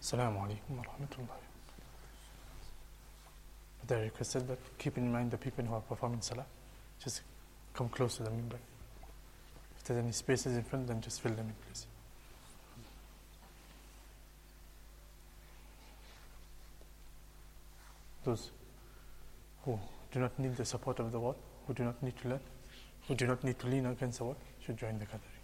Assalamu alaikum wa rahmatullah. But they requested that keep in mind the people who are performing salah, just come close to the minbar. If there's any spaces in front, then just fill them in, please. Those who do not need the support of the wall, who do not need to learn, who do not need to lean against the wall, should join the gathering.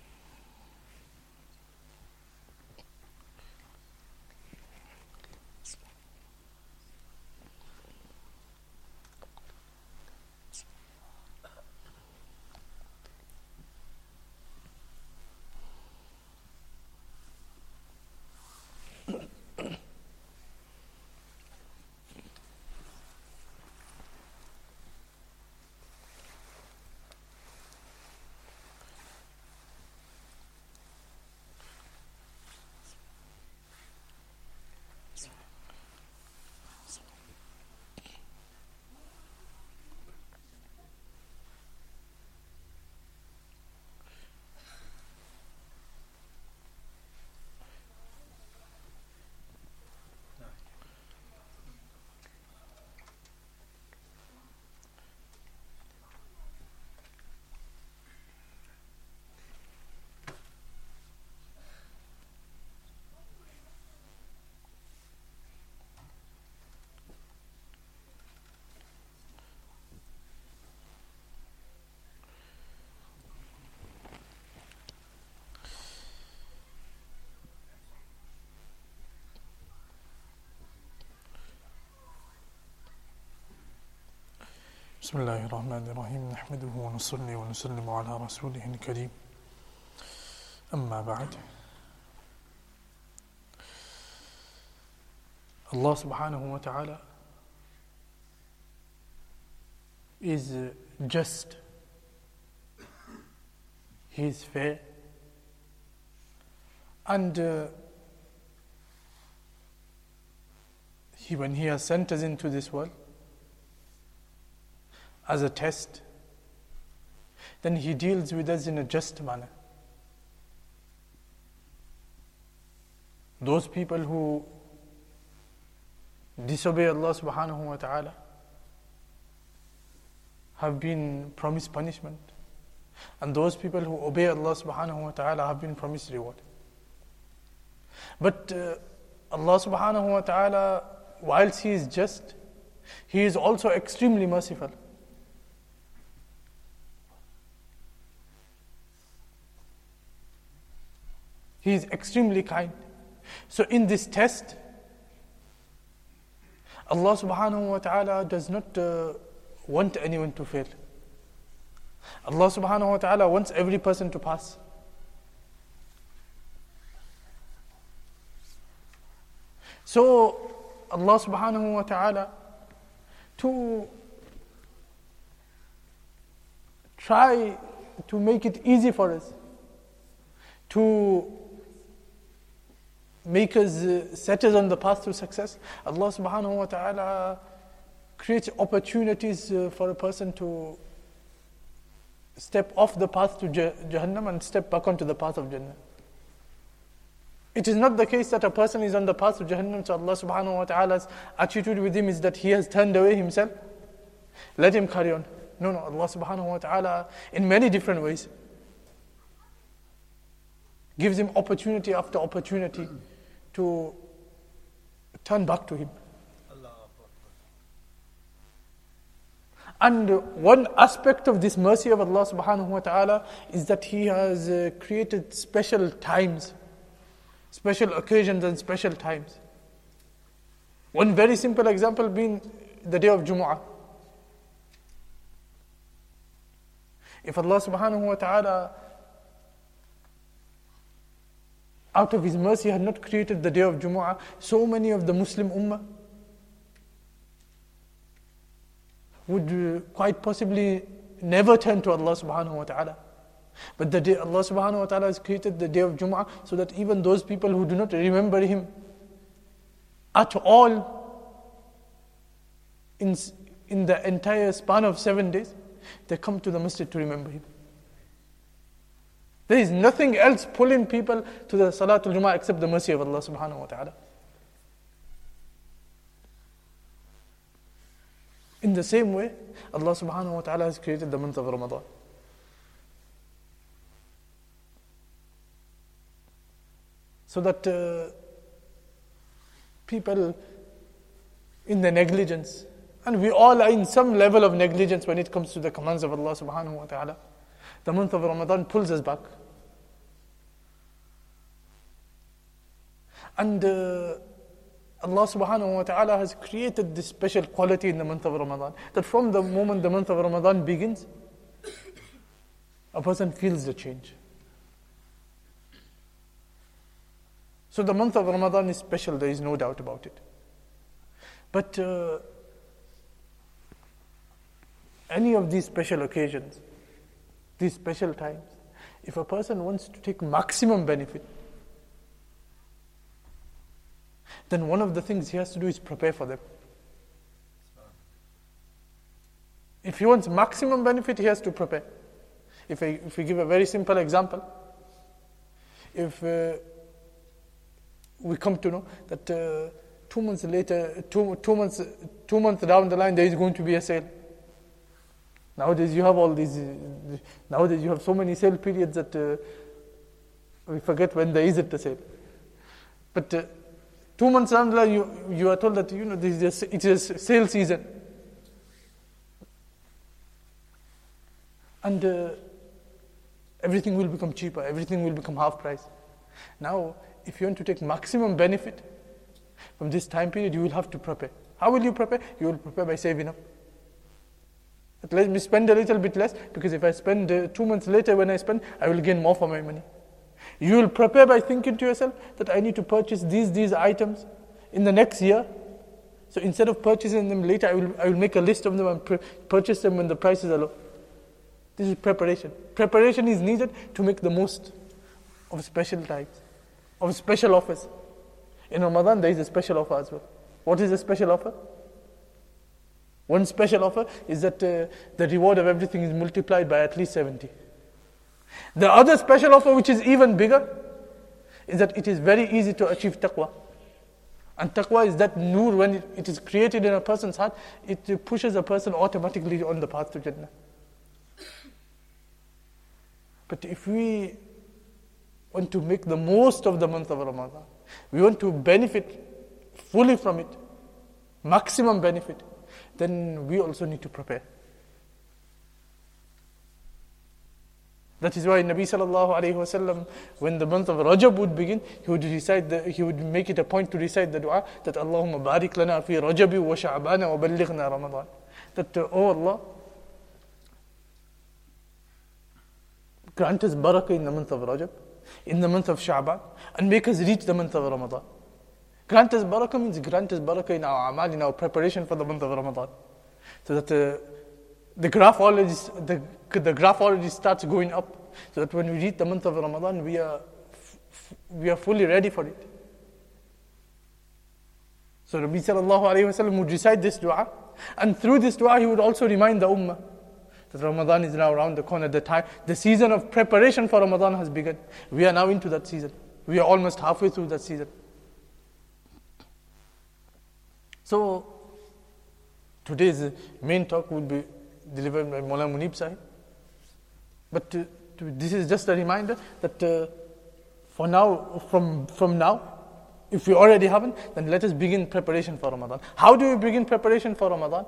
بسم الله الرحمن الرحيم نحمده ونصلي ونسلم على رسوله الكريم أما بعد. Allah subhanahu wa ta'ala is just, He is fair, and when He has sent us into this world as a test, then He deals with us in a just manner. Those people who disobey Allah subhanahu wa ta'ala have been promised punishment, and those people who obey Allah subhanahu wa ta'ala have been promised reward. But Allah subhanahu wa ta'ala, whilst He is just, He is also extremely merciful. He is extremely kind. So in this test, Allah subhanahu wa ta'ala does not want anyone to fail. Allah subhanahu wa ta'ala wants every person to pass. So Allah subhanahu wa ta'ala, to try to make it easy for us, to make us set us on the path to success, Allah subhanahu wa ta'ala creates opportunities for a person to step off the path to Jahannam and step back onto the path of Jannah. It is not the case that a person is on the path to Jahannam, so Allah subhanahu wa ta'ala's attitude with him is that he has turned away himself. Let him carry on. No, Allah subhanahu wa ta'ala in many different ways gives him opportunity after opportunity to turn back to Him. And one aspect of this mercy of Allah subhanahu wa ta'ala is that He has created special times, special occasions and special times. One very simple example being the day of Jumu'ah. If Allah subhanahu wa ta'ala out of His mercy had not created the day of Jumu'ah, so many of the Muslim Ummah would quite possibly never turn to Allah subhanahu wa ta'ala. But the day Allah subhanahu wa ta'ala has created the day of Jumu'ah so that even those people who do not remember Him at all in the entire span of 7 days, they come to the masjid to remember Him. There is nothing else pulling people to the Salatul Jummah except the mercy of Allah subhanahu wa ta'ala. In the same way, Allah subhanahu wa ta'ala has created the month of Ramadan. So that people in the negligence, and we all are in some level of negligence when it comes to the commands of Allah subhanahu wa ta'ala, the month of Ramadan pulls us back. And Allah subhanahu wa ta'ala has created this special quality in the month of Ramadan, that from the moment the month of Ramadan begins, a person feels the change. So the month of Ramadan is special, there is no doubt about it. But any of these special occasions, these special times, if a person wants to take maximum benefit, then one of the things he has to do is prepare for them. If he wants maximum benefit, he has to prepare. If we give a very simple example, if we come to know that 2 months later, two months down the line, there is going to be a sale. Nowadays you have all these. Nowadays you have so many sale periods that we forget when there isn't a sale. But 2 months down the line, you are told that it is a sale season, and everything will become cheaper. Everything will become half price. Now, if you want to take maximum benefit from this time period, you will have to prepare. How will you prepare? You will prepare by saving up. But let me spend a little bit less, because if I spend 2 months later when I spend, I will gain more for my money. You will prepare by thinking to yourself that I need to purchase these items in the next year. So instead of purchasing them later, I will make a list of them and purchase them when the prices are low. This is preparation. Preparation is needed to make the most of special times, of special offers. In Ramadan, there is a special offer as well. What is the special offer? One special offer is that the reward of everything is multiplied by at least 70. The other special offer, which is even bigger, is that it is very easy to achieve taqwa. And taqwa is that nur, when it is created in a person's heart, it pushes a person automatically on the path to Jannah. But if we want to make the most of the month of Ramadan, we want to benefit fully from it, maximum benefit, then we also need to prepare. That is why Nabi sallallahu alayhi wasallam, when the month of Rajab would begin, he would make it a point to recite the dua that Allahumma barik lana fi Rajabi wa Sha'bana wa ballighna Ramadan. That, oh Allah, grant us barakah in the month of Rajab, in the month of Sha'ban, and make us reach the month of Ramadan. Grant us barakah means grant us barakah in our amal, in our preparation for the month of Ramadan. So that the graph already starts going up, so that when we reach the month of Ramadan, we are fully ready for it. So Nabi sallallahu alayhi wa sallam would recite this dua, and through this dua he would also remind the ummah that Ramadan is now around the corner. The season of preparation for Ramadan has begun. We are now into that season. We are almost halfway through that season. So today's main talk will be delivered by Maulana Munib Sahib. But this is just a reminder that for now, from now, if we already haven't, then let us begin preparation for Ramadan. How do we begin preparation for Ramadan?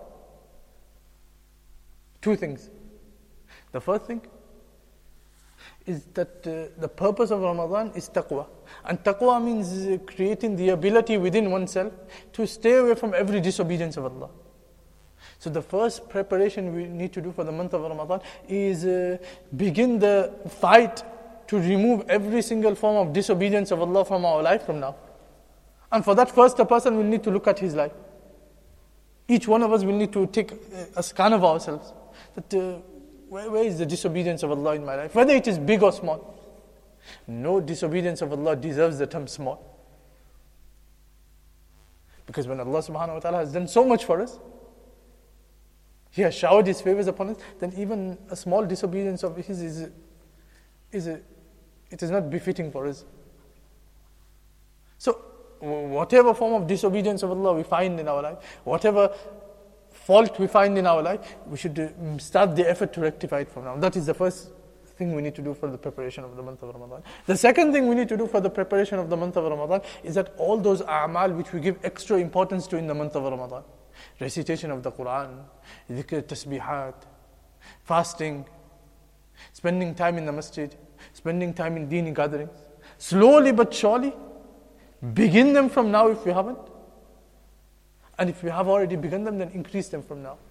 2 things. The first thing is that the purpose of Ramadan is taqwa. And taqwa means creating the ability within oneself to stay away from every disobedience of Allah. So the first preparation we need to do for the month of Ramadan is begin the fight to remove every single form of disobedience of Allah from our life from now. And for that, first a person will need to look at his life. Each one of us will need to take a scan of ourselves. That where is the disobedience of Allah in my life? Whether it is big or small. No disobedience of Allah deserves the term small. Because when Allah subhanahu wa ta'ala has done so much for us, He has showered His favors upon us, then even a small disobedience of His it is not befitting for us. So, whatever form of disobedience of Allah we find in our life, whatever fault we find in our life, we should start the effort to rectify it from now. That is the first thing we need to do for the preparation of the month of Ramadan. The second thing we need to do for the preparation of the month of Ramadan is that all those a'mal which we give extra importance to in the month of Ramadan, recitation of the Quran, dhikr, tasbihat, fasting, spending time in the masjid, spending time in dini gatherings, slowly but surely, begin them from now if you haven't. And if you have already begun them, then increase them from now.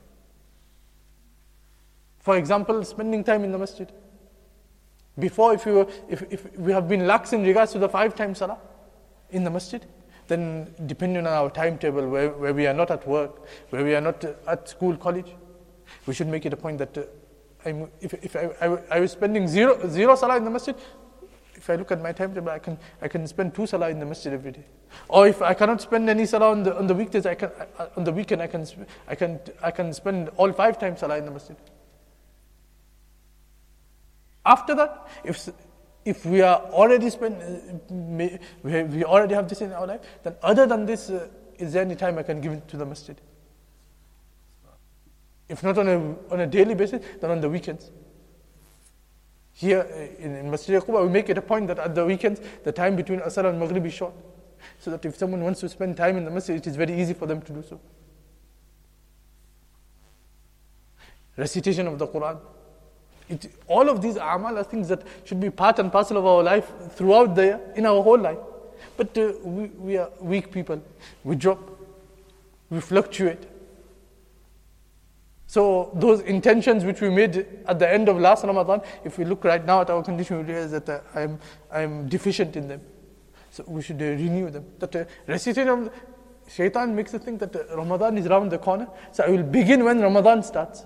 For example, spending time in the masjid. Before, if we have been lax in regards to the 5 times salah in the masjid, then depending on our timetable, where we are not at work, where we are not at school, college, we should make it a point that if I was spending zero salah in the masjid, if I look at my timetable, I can spend 2 salah in the masjid every day. Or if I cannot spend any salah on the weekdays, on the weekend I can spend all 5 times salah in the masjid. After that, if we are already we already have this in our life, then other than this, is there any time I can give it to the masjid? If not on a daily basis, then on the weekends. Here in Masjid Quba, we make it a point that at the weekends, the time between Asr and Maghrib is short. So that if someone wants to spend time in the masjid, it is very easy for them to do so. Recitation of the Quran. All of these a'mal are things that should be part and parcel of our life throughout the year, in our whole life. But we are weak people. We drop. We fluctuate. So those intentions which we made at the end of last Ramadan, if we look right now at our condition, we realize that I'm deficient in them. So we should renew them. That recitation of Shaitan makes us think that Ramadan is around the corner. So I will begin when Ramadan starts.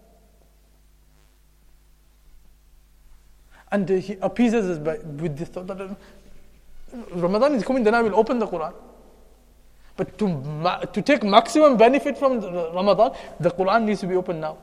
And he appeases us with this thought that Ramadan is coming, then I will open the Quran. But to take maximum benefit from Ramadan, the Quran needs to be open now.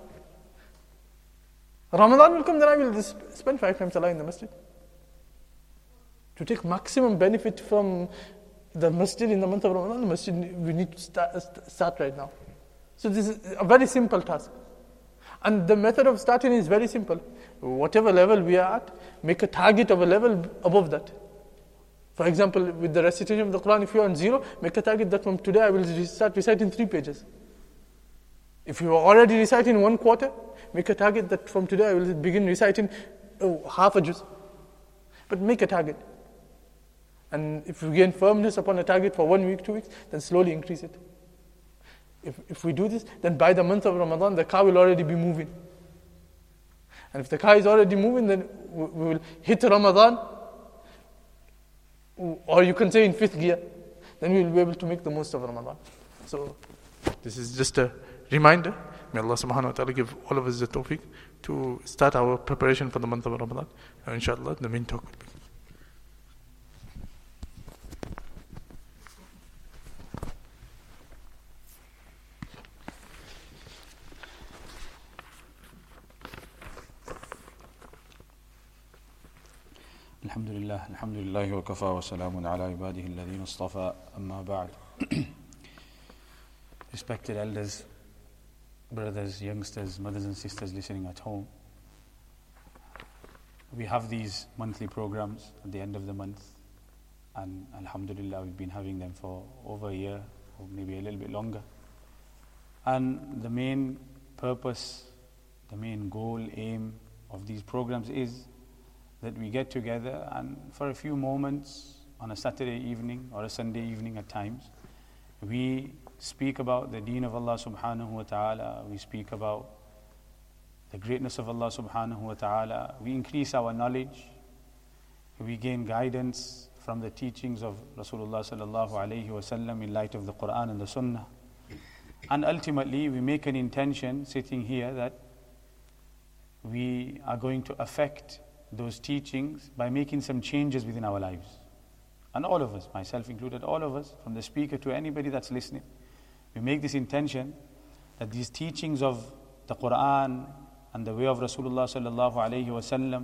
Ramadan will come, then I will spend 5 times salah in the masjid. To take maximum benefit from the masjid in the month of Ramadan, the masjid, we need to start right now. So this is a very simple task. And the method of starting is very simple. Whatever level we are at, make a target of a level above that. For example, with the recitation of the Quran, if you are on 0, make a target that from today I will start reciting 3 pages. If you are already reciting 1 quarter, make a target that from today I will begin reciting half a juz. But make a target. And if you gain firmness upon a target for 1 week, 2 weeks, then slowly increase it. If we do this, then by the month of Ramadan, the car will already be moving. And if the car is already moving, then we will hit Ramadan, or you can say in 5th gear, then we will be able to make the most of Ramadan. So this is just a reminder. May Allah subhanahu wa ta'ala give all of us the tawfiq to start our preparation for the month of Ramadan. And inshallah, the main talk will be. Alhamdulillah wa kafa wa salamun ala ibadihi alladhina istafa, amma ba'd. Respected elders, brothers, youngsters, mothers and sisters listening at home. We have these monthly programs at the end of the month, and alhamdulillah we've been having them for over a year or maybe a little bit longer. And the main purpose, the main goal, aim of these programs is that we get together and for a few moments on a Saturday evening or a Sunday evening at times, we speak about the deen of Allah subhanahu wa ta'ala, we speak about the greatness of Allah subhanahu wa ta'ala, we increase our knowledge, we gain guidance from the teachings of Rasulullah sallallahu alayhi wa sallam in light of the Quran and the Sunnah. And ultimately we make an intention sitting here that we are going to affect those teachings by making some changes within our lives. And all of us, myself included, all of us, from the speaker to anybody that's listening, we make this intention that these teachings of the Quran and the way of Rasulullah sallallahu alayhi wa sallam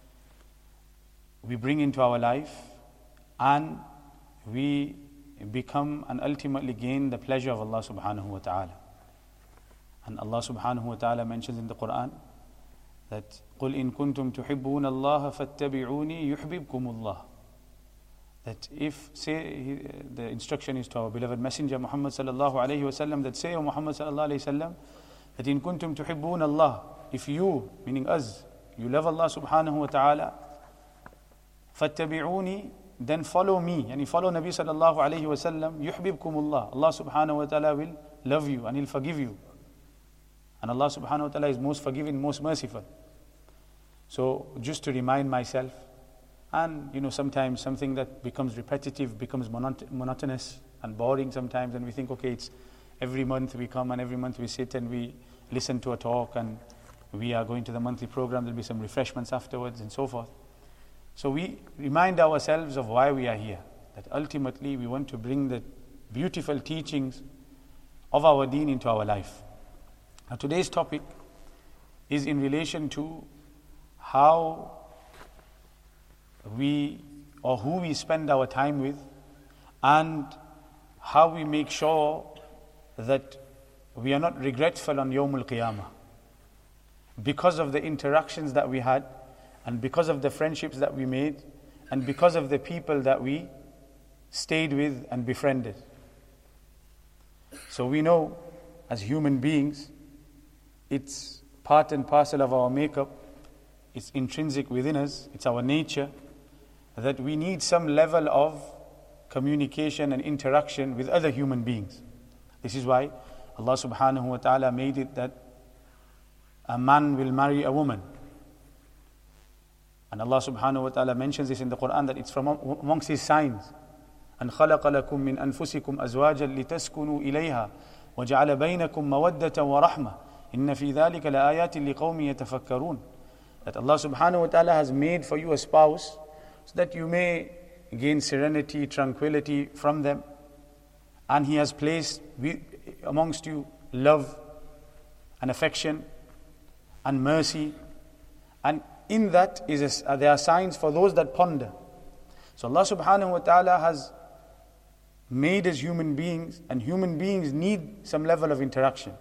we bring into our life, and we become and ultimately gain the pleasure of Allah subhanahu wa ta'ala. And Allah subhanahu wa ta'ala mentions in the Quran that قُلْ إِن كُنْتُمْ تُحِبُّونَ اللَّهَ فَاتَّبِعُونِي يُحْبِبْكُمُ اللَّهِ. That if, say, the instruction is to our beloved Messenger Muhammad sallallahu alayhi wa sallam, that say, O Muhammad sallallahu alayhi wa sallam, that in kuntum tuhibbun Allah, if you, meaning us, you love Allah subhanahu wa ta'ala, fattabi'uni, then follow me, and follow Nabi sallallahu alayhi wa sallam, yuhbibkumullah. Allah subhanahu wa ta'ala will love you and He'll forgive you. And Allah subhanahu wa ta'ala is most forgiving, most merciful. So just to remind myself, and sometimes something that becomes repetitive, becomes monotonous and boring sometimes, and we think, okay, it's every month we come and every month we sit and we listen to a talk and we are going to the monthly program, there'll be some refreshments afterwards and so forth. So we remind ourselves of why we are here, that ultimately we want to bring the beautiful teachings of our deen into our life. Now today's topic is in relation to how who we spend our time with, and how we make sure that we are not regretful on Yawmul Qiyamah because of the interactions that we had, and because of the friendships that we made, and because of the people that we stayed with and befriended. So we know as human beings, it's part and parcel of our makeup, it's intrinsic within us, it's our nature, that we need some level of communication and interaction with other human beings. This is why Allah subhanahu wa ta'ala made it that a man will marry a woman. And Allah subhanahu wa ta'ala mentions this in the Quran, that it's from amongst His signs. أَنْ خَلَقَ لَكُم مِّنْ أَنفُسِكُمْ أَزْوَاجًا لِتَسْكُنُوا إِلَيْهَا وَجَعَلَ بَيْنَكُمْ مَوَدَّةً وَرَحْمَةً إِنَّ فِي ذَلِكَ لَآيَاتٍ لِقَوْمٍ يَتَفَكَّرُونَ. That Allah subhanahu wa ta'ala has made for you a spouse so that you may gain serenity, tranquility from them. And He has placed amongst you love and affection and mercy. And in that there are signs for those that ponder. So Allah subhanahu wa ta'ala has made us human beings, and human beings need some level of interaction.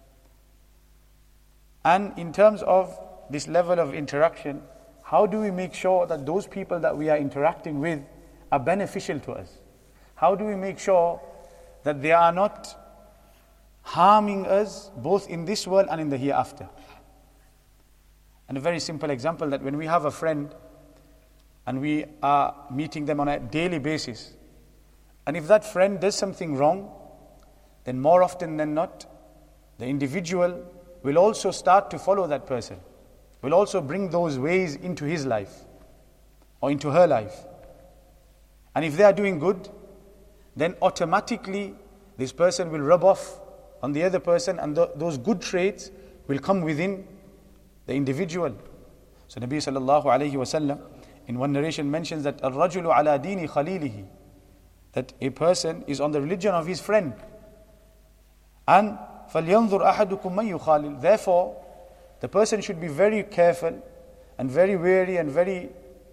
And in terms of this level of interaction, how do we make sure that those people that we are interacting with are beneficial to us? How do we make sure that they are not harming us both in this world and in the hereafter? And a very simple example, that when we have a friend and we are meeting them on a daily basis, and if that friend does something wrong, then more often than not, the individual will also start to follow that person, will also bring those ways into his life or into her life. And if they are doing good, then automatically this person will rub off on the other person, and those good traits will come within the individual. So Nabi sallallahu alayhi wa sallam in one narration mentions that الرَّجُلُ عَلَى دِينِ خَلِيلِهِ, that a person is on the religion of his friend. And فَلْيَنْظُرْ أَحَدُكُمْ مَنْ يُخَالِلْ, therefore the person should be very careful and very wary and very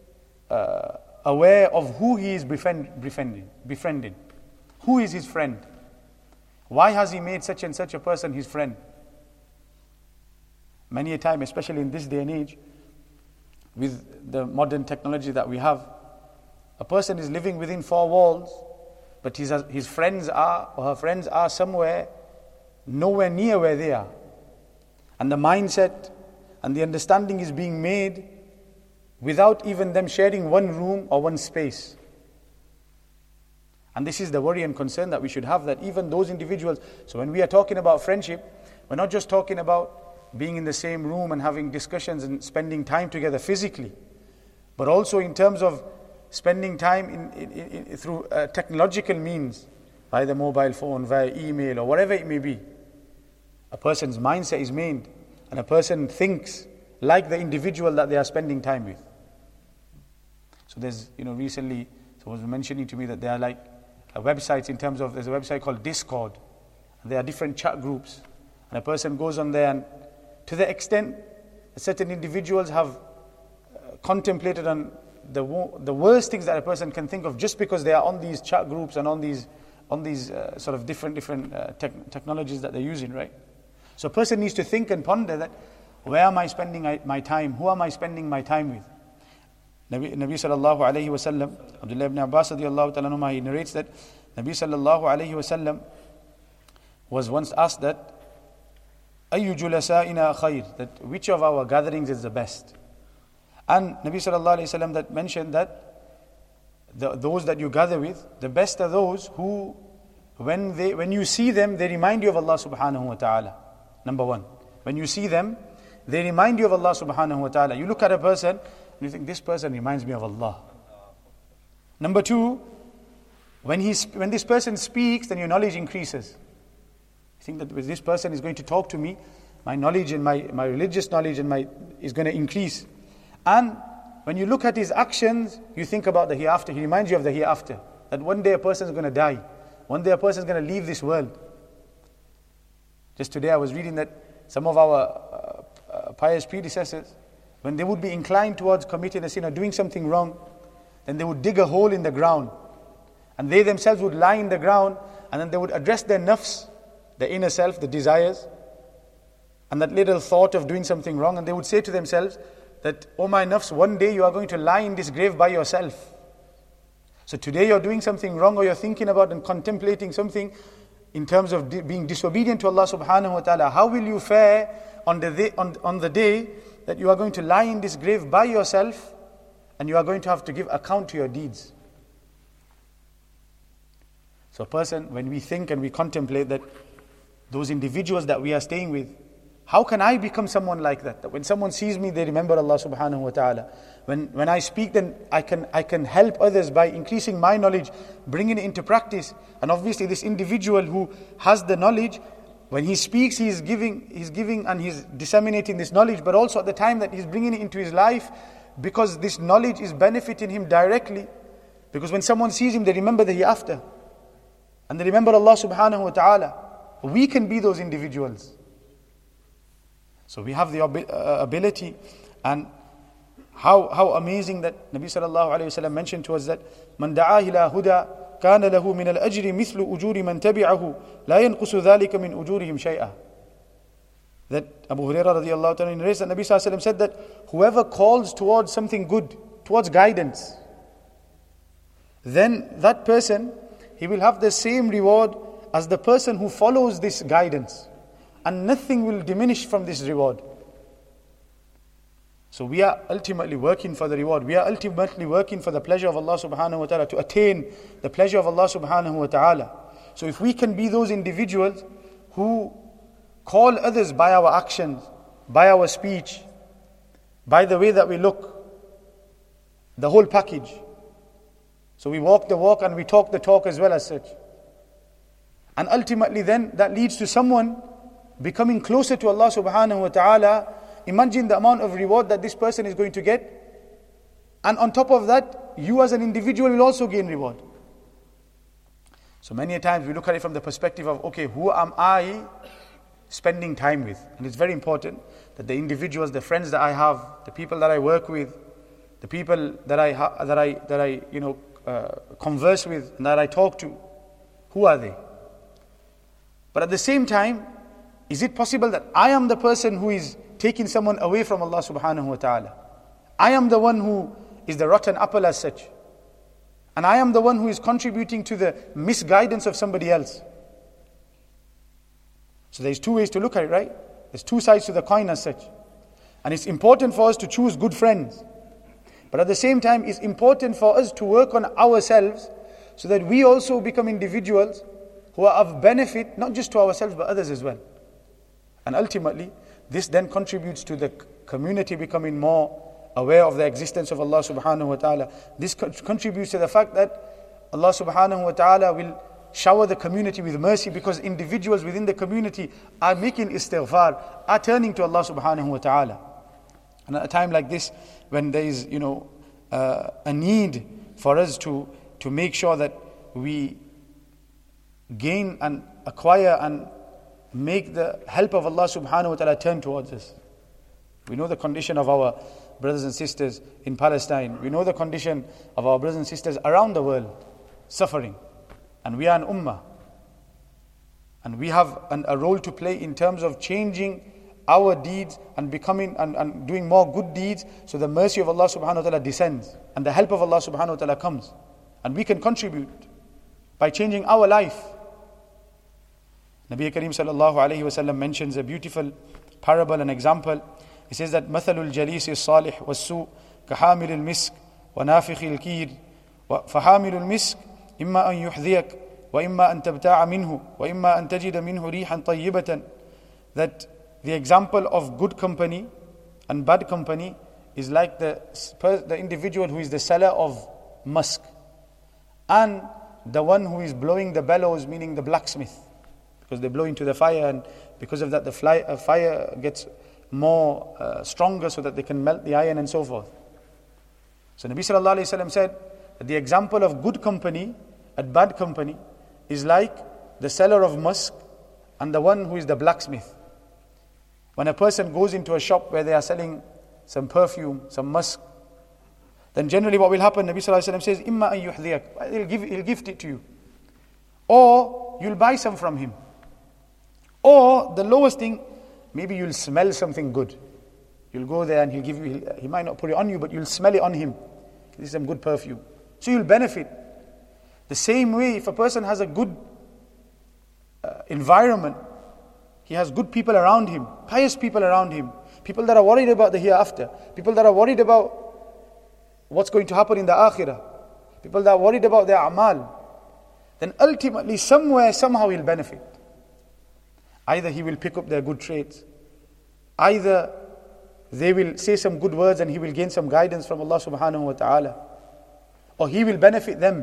aware of who he is befriending. Who is his friend? Why has he made such and such a person his friend? Many a time, especially in this day and age, with the modern technology that we have, a person is living within four walls, but his friends are, or her friends are somewhere, nowhere near where they are. And the mindset and the understanding is being made without even them sharing one room or one space. And this is the worry and concern that we should have, that even those individuals, so when we are talking about friendship, we're not just talking about being in the same room and having discussions and spending time together physically, but also in terms of spending time through technological means, via the mobile phone, via email, or whatever it may be. A person's mindset is made, and a person thinks like the individual that they are spending time with. So there's, recently someone was mentioning to me that there are like websites in terms of, there's a website called Discord, and there are different chat groups, and a person goes on there, and to the extent that certain individuals have contemplated on the worst things that a person can think of, just because they are on these chat groups and on these sort of different technologies that they're using, right? So a person needs to think and ponder that, where am I spending my time? Who am I spending my time with? Nabi sallallahu alayhi wa sallam, Abdullah ibn Abbas radiyallahu ta'ala anhuma, he narrates that Nabi sallallahu alayhi wa sallam was once asked that, Ayyu julasa'ina khayr, that which of our gatherings is the best? And Nabi sallallahu alayhi wa sallam that mentioned that those that you gather with, the best are those who, when you see them, they remind you of Allah subhanahu wa ta'ala. Number one, when you see them, they remind you of Allah subhanahu wa ta'ala. You look at a person, and you think, this person reminds me of Allah. Number two, when this person speaks, then your knowledge increases. You think that this person is going to talk to me, my knowledge and my religious knowledge is going to increase. And when you look at his actions, you think about the hereafter. He reminds you of the hereafter. That one day a person is going to die. One day a person is going to leave this world. Just today I was reading that some of our pious predecessors, when they would be inclined towards committing a sin or doing something wrong, then they would dig a hole in the ground. And they themselves would lie in the ground, and then they would address their nafs, the inner self, the desires, and that little thought of doing something wrong, and they would say to themselves that, oh my nafs, one day you are going to lie in this grave by yourself. So today you're doing something wrong, or you're thinking about and contemplating something in terms of being disobedient to Allah subhanahu wa ta'ala. How will you fare on the day that you are going to lie in this grave by yourself, and you are going to have to give account to your deeds? So a person, when we think and we contemplate that those individuals that we are staying with, how can I become someone like that? That when someone sees me, they remember Allah subhanahu wa ta'ala. When I speak, then I can help others by increasing my knowledge, bringing it into practice. And obviously this individual who has the knowledge, when he speaks, he's giving and he's disseminating this knowledge, but also at the time that he's bringing it into his life, because this knowledge is benefiting him directly. Because when someone sees him, they remember the hereafter. And they remember Allah subhanahu wa ta'ala. We can be those individuals. So we have the ability, and how amazing that Nabi sallallahu alayhi wa sallam mentioned to us that man da'a ila huda kana lahu min al-ajri mithlu ujuri man tabi'ahu la yanqusu dhalika min ujurihim shay'a. That Abu Hurairah radiyallahu ta'ala narrates that Nabi sallallahu alayhi wa sallam said that whoever calls towards something good, towards guidance, then that person, he will have the same reward as the person who follows this guidance. And nothing will diminish from this reward. So we are ultimately working for the reward. We are ultimately working for the pleasure of Allah subhanahu wa ta'ala, to attain the pleasure of Allah subhanahu wa ta'ala. So if we can be those individuals who call others by our actions, by our speech, by the way that we look, the whole package. So we walk the walk and we talk the talk as well as such. And ultimately then that leads to someone becoming closer to Allah subhanahu wa ta'ala. Imagine the amount of reward that this person is going to get. And on top of that, you as an individual will also gain reward. So many a times we look at it from the perspective of, okay, who am I spending time with? And it's very important that the individuals, the friends that I have, the people that I work with, the people that I converse with and that I talk to, who are they? But at the same time, is it possible that I am the person who is taking someone away from Allah subhanahu wa ta'ala? I am the one who is the rotten apple as such. And I am the one who is contributing to the misguidance of somebody else. So there's two ways to look at it, right? There's two sides to the coin as such. And it's important for us to choose good friends. But at the same time, it's important for us to work on ourselves so that we also become individuals who are of benefit, not just to ourselves but others as well. And ultimately, this then contributes to the community becoming more aware of the existence of Allah subhanahu wa ta'ala. This contributes to the fact that Allah subhanahu wa ta'ala will shower the community with mercy, because individuals within the community are making istighfar, are turning to Allah subhanahu wa ta'ala. And at a time like this, when there is a need for us to make sure that we gain and acquire and make the help of Allah subhanahu wa ta'ala turn towards us. We know the condition of our brothers and sisters in Palestine. We know the condition of our brothers and sisters around the world, suffering. And we are an ummah. And we have a role to play in terms of changing our deeds and becoming and doing more good deeds, so the mercy of Allah subhanahu wa ta'ala descends and the help of Allah subhanahu wa ta'ala comes. And we can contribute by changing our life. Nabi Kareem sallallahu alayhi wa sallam mentions a beautiful parable and example. He says that مثل الجليس الصالح والسوء كحامل المسك ونافخ الكير فحامل المسك إما أن يحذيك وإما أن تبتاع منه وإما أن تجد منه ريحا طيبة. That the example of good company and bad company is like the individual who is the seller of musk and the one who is blowing the bellows, meaning the blacksmith, because they blow into the fire, and because of that the fire gets more stronger so that they can melt the iron and so forth. So Nabi sallallahu alayhi wa sallam said that the example of good company and bad company is like the seller of musk and the one who is the blacksmith. When a person goes into a shop where they are selling some perfume, some musk, then generally what will happen, Nabi sallallahu alayhi wa sallam says, إِمَّا أَن يُحْذِيَكَ, he'll gift it to you. Or you'll buy some from him. Or the lowest thing, maybe you'll smell something good. You'll go there and he'll give you, he might not put it on you, but you'll smell it on him. This is some good perfume. So you'll benefit. The same way, if a person has a good environment, he has good people around him, pious people around him, people that are worried about the hereafter, people that are worried about what's going to happen in the akhirah, people that are worried about their amal, then ultimately somewhere, somehow he'll benefit. Either he will pick up their good traits, either they will say some good words and he will gain some guidance from Allah subhanahu wa ta'ala, or he will benefit them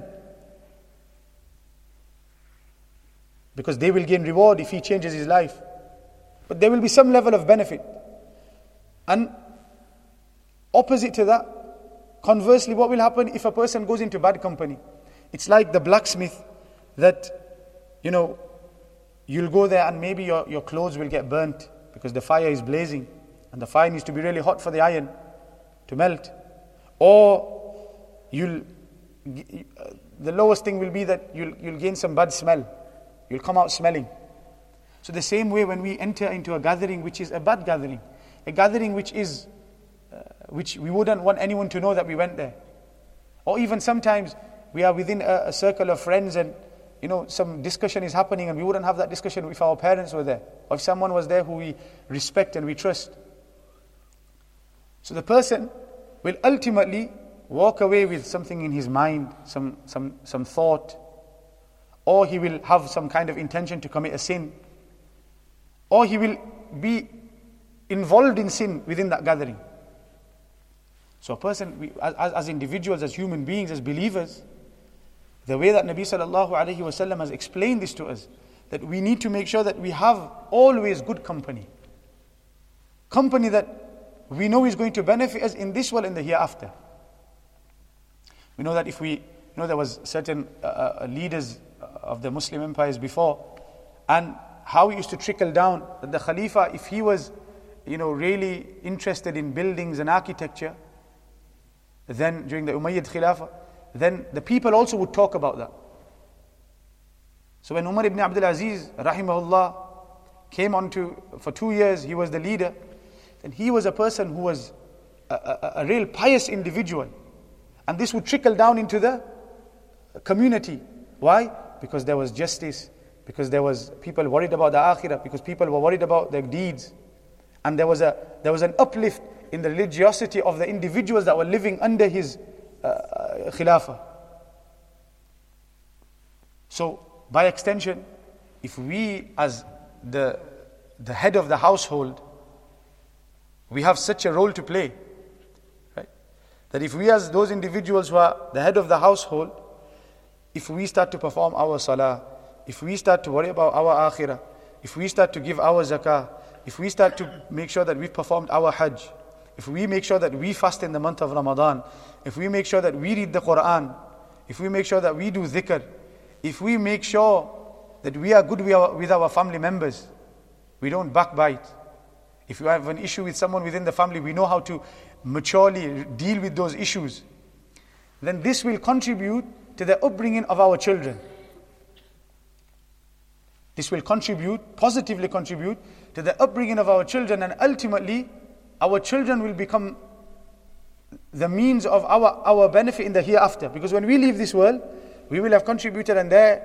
because they will gain reward if he changes his life. But there will be some level of benefit. And opposite to that, conversely, what will happen if a person goes into bad company? It's like the blacksmith that, you'll go there and maybe your clothes will get burnt because the fire is blazing and the fire needs to be really hot for the iron to melt. Or the lowest thing will be that you'll gain some bad smell. You'll come out smelling. So the same way, when we enter into a gathering which is a bad gathering, a gathering which we wouldn't want anyone to know that we went there. Or even sometimes we are within a circle of friends and some discussion is happening and we wouldn't have that discussion if our parents were there, or if someone was there who we respect and we trust. So the person will ultimately walk away with something in his mind, some thought, or he will have some kind of intention to commit a sin, or he will be involved in sin within that gathering. So a person, as individuals, as human beings, as believers, the way that Nabi sallallahu alayhi wa sallam has explained this to us, that we need to make sure that we have always good company. Company that we know is going to benefit us in this world and the hereafter. We know that there was certain leaders of the Muslim empires before, and how it used to trickle down, that the Khalifa, if he was really interested in buildings and architecture, then during the Umayyad Khilafah, then the people also would talk about that. So when Umar ibn Abdul Aziz rahimahullah came for 2 years, he was the leader, then he was a person who was a real pious individual, and this would trickle down into the community. Why? Because there was justice, because there was people worried about the akhirah, because people were worried about their deeds, and there was an uplift in the religiosity of the individuals that were living under his khilafah. So by extension, if we as the head of the household, we have such a role to play, right? That if we as those individuals who are the head of the household, if we start to perform our salah, if we start to worry about our akhirah, if we start to give our zakah, if we start to make sure that we've performed our hajj, if we make sure that we fast in the month of Ramadan, if we make sure that we read the Quran, if we make sure that we do dhikr, if we make sure that we are good with our family members, we don't backbite. If you have an issue with someone within the family, we know how to maturely deal with those issues, then this will contribute to the upbringing of our children. This will positively contribute to the upbringing of our children, and ultimately our children will become the means of our benefit in the hereafter. Because when we leave this world, we will have contributed, and their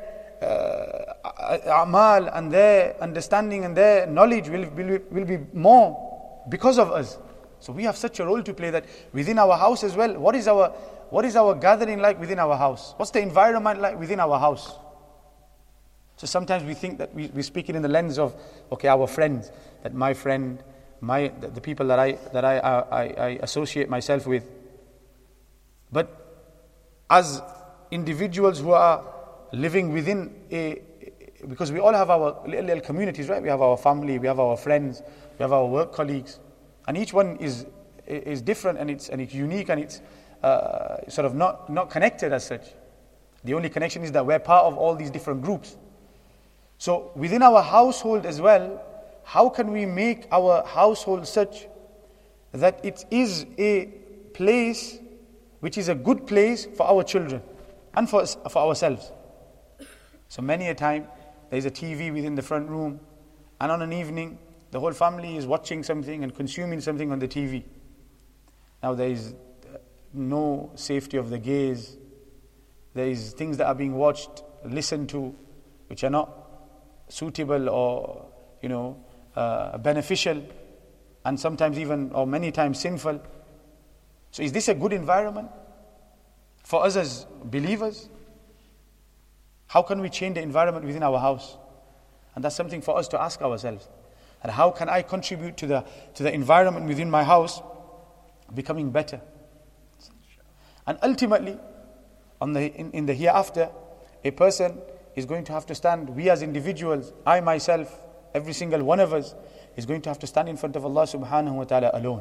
a'mal and their understanding and their knowledge will be more because of us. So we have such a role to play that within our house as well. What is our gathering like within our house? What's the environment like within our house? So sometimes we think that we speak it in the lens of, okay, our friends, that my friend, the people that I associate myself with. But as individuals who are living within because we all have our little communities, right? We have our family, we have our friends, we have our work colleagues, and each one is different, and it's unique, and it's sort of not connected as such. The only connection is that we're part of all these different groups. So within our household as well, how can we make our household such that it is a place which is a good place for our children and for ourselves? So many a time there is a TV within the front room, and on an evening the whole family is watching something and consuming something on the TV. Now there is no safety of the gaze. There is things that are being watched, listened to, which are not suitable or beneficial, and sometimes even or many times sinful. So is this a good environment for us as believers? How can we change the environment within our house? And that's something for us to ask ourselves. And how can I contribute to the environment within my house becoming better? And ultimately, in the hereafter, a person is going to have to stand, we as individuals, I myself, every single one of us, is going to have to stand in front of Allah subhanahu wa ta'ala alone.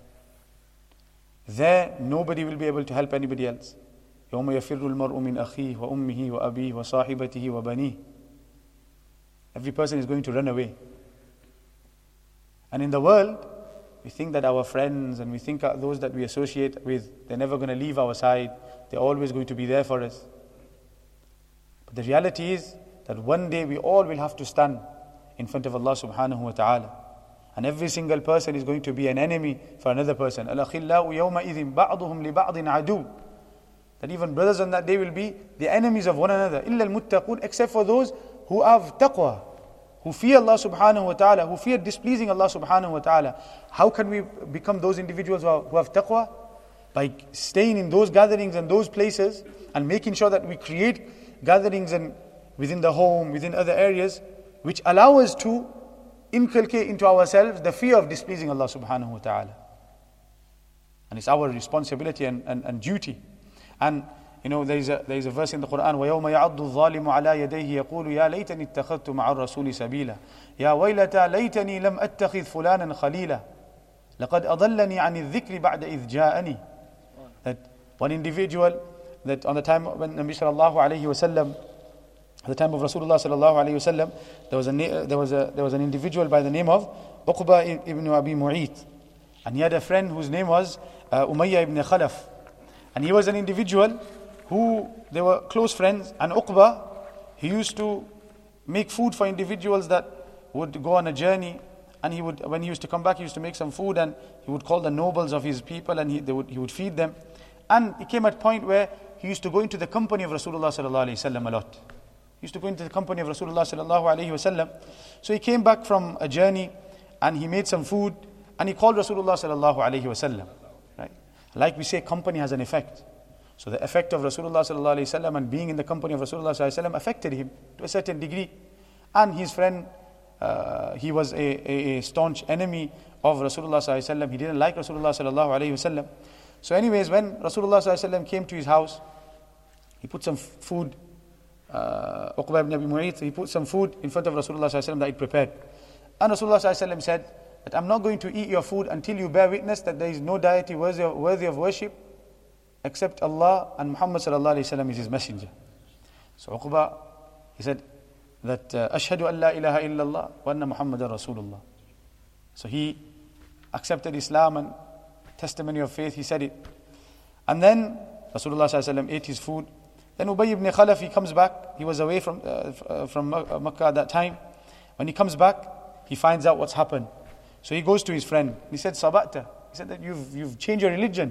There, nobody will be able to help anybody else. يَوْمَ يَفِرُّ الْمَرْءُ مِنْ أَخِيهِ وَأُمِّهِ وَأَبِيهِ وَصَاحِبَتِهِ وَبَنِيهِ. Every person is going to run away. And in the world, we think that our friends and we think those that we associate with, they're never going to leave our side. They're always going to be there for us. But the reality is that one day we all will have to stand in front of Allah subhanahu wa ta'ala. And every single person is going to be an enemy for another person. الْأَخِلَّاءُ يَوْمَئِذٍ بَعْضُهُمْ لِبَعْضٍ عَدُوٌ. That even brothers on that day will be the enemies of one another. إِلَّا الْمُتَّقُونَ, except for those who have taqwa, who fear Allah subhanahu wa ta'ala, who fear displeasing Allah subhanahu wa ta'ala. How can we become those individuals who have taqwa? By staying in those gatherings and those places and making sure that we create gatherings and within the home, within other areas, which allow us to inculcate into ourselves the fear of displeasing Allah subhanahu wa ta'ala. And it's our responsibility and duty. And there is a verse in the Quran, وَيَوْمَ يَعَضُّ الظَّالِمُ عَلَى يَدَيْهِ يَقُولُ يَا لَيْتَنِي اتَّخَذْتُ مَعَ الرَّسُولِ سَبِيلًا يَا وَيْلَتَى لَيْتَنِي لَمْ أَتَّخِذْ فُلَانًا خَلِيلًا لَقَدْ أَضَلَّنِي عَنِ الذِّكْرِ بَعْدَ إِذْ جَاءَنِي. That one individual, that on the time when Nabi sallallahu alayhi wasallam, at the time of Rasulullah sallallahu alayhi wasallam, there was an individual by the name of Uqba ibn Abi Mu'ayt, and he had a friend whose name was Umayyah ibn Khalaf, and he was an individual who they were close friends. And Uqba, he used to make food for individuals that would go on a journey, and when he used to come back, he used to make some food, and he would call the nobles of his people, and he would feed them. And it came at a point where he used to go into the company of Rasulullah sallallahu alaihi wasallam a lot. He used to go into the company of Rasulullah sallallahu alaihi wasallam. So he came back from a journey, and he made some food, and he called Rasulullah sallallahu alaihi wasallam. Right? Like we say, company has an effect. So the effect of Rasulullah sallallahu alaihi wasallam and being in the company of Rasulullah sallallahu alaihi wasallam affected him to a certain degree. And his friend, he was a staunch enemy of Rasulullah sallallahu alaihi wasallam. He didn't like Rasulullah sallallahu alaihi wasallam. So anyways, when Rasulullah sallallahu alaihi wasallam came to his house, he put some food, Uqba ibn Abi Mu'ayt, he put some food in front of Rasulullah sallallahu alaihi wasallam that he prepared. And Rasulullah sallallahu alaihi wasallam said that I'm not going to eat your food until you bear witness that there is no deity worthy of worship except Allah, and Muhammad sallallahu alaihi wasallam is his messenger. So Uqba, he said that Ashhadu an la ilaha illallah wa anna Muhammadan Rasulullah. So he accepted Islam and testimony of faith, he said it. And then Rasulullah sallallahu alaihi wasallam ate his food, Then Ubay ibn Khalaf, he comes back. He was away from Makkah at that time. When he comes back, he finds out what's happened. So he goes to his friend. He said, Sabata. He said that you've changed your religion.